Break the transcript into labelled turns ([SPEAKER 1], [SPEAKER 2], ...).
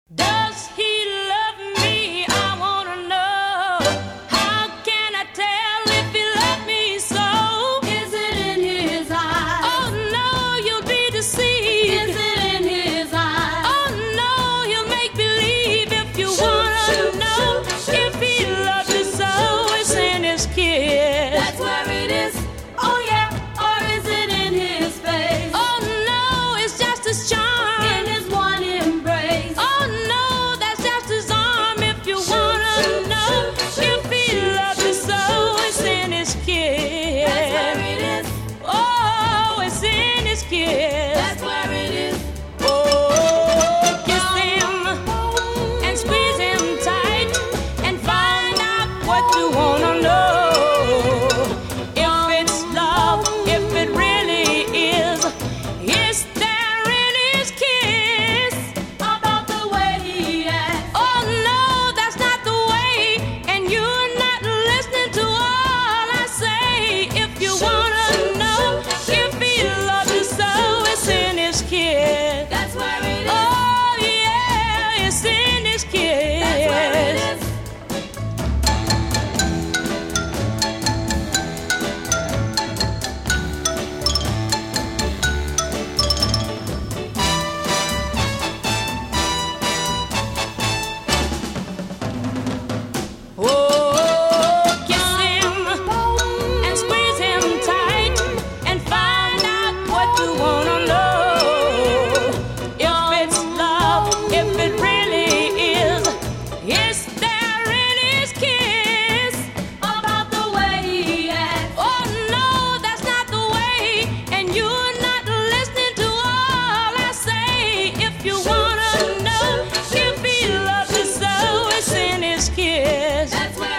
[SPEAKER 1] Does he love me? I wanna know. How can I tell if he loved me so?
[SPEAKER 2] Is it in his eyes?
[SPEAKER 1] Oh no, you'll be deceived.
[SPEAKER 2] Is it in his eyes?
[SPEAKER 1] Oh no, he'll make believe if you wanna know. If he loves you so, it's in his kiss.
[SPEAKER 2] That's where it is. Oh yeah. Or is it in his face?
[SPEAKER 1] Oh no, it's just his charm.
[SPEAKER 2] In his one embrace.
[SPEAKER 1] Oh no, that's just his arm. If you wanna know, if he loves you so, it's in his kiss.
[SPEAKER 2] That's where it is.
[SPEAKER 1] Oh, it's in his kiss.
[SPEAKER 2] That's where it is.
[SPEAKER 1] Oh, kiss him and squeeze him tight and find out what you wanna know. If it's love, if it really is there in his kiss?
[SPEAKER 2] About the way he acts.
[SPEAKER 1] Oh no, that's not the way, and you're not listening to all I say. If you wanna know, if he loves you so, it's in his kiss.
[SPEAKER 2] That's where it is.
[SPEAKER 1] Oh yeah, it's in his kiss.
[SPEAKER 2] That's where it is.
[SPEAKER 1] Oh, kiss him and squeeze him tight and find out what you wanna know. If it's love, if it really is there in his kiss?
[SPEAKER 2] About the way he acts.
[SPEAKER 1] Oh no, that's not the way, and you're not listening to all I say. If you wanna know, if he loves you so, it's in his kiss.
[SPEAKER 2] That's where